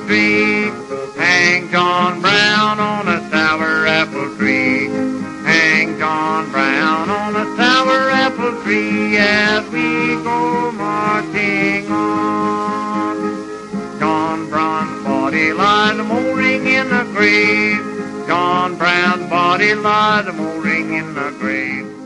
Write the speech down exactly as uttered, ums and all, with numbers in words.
tree. Hang John Brown on a sour apple tree. Hang John Brown on a sour apple tree as we go marching on. John Brown's body lies mouldering in the grave. John Brown's body lies mouldering in the grave.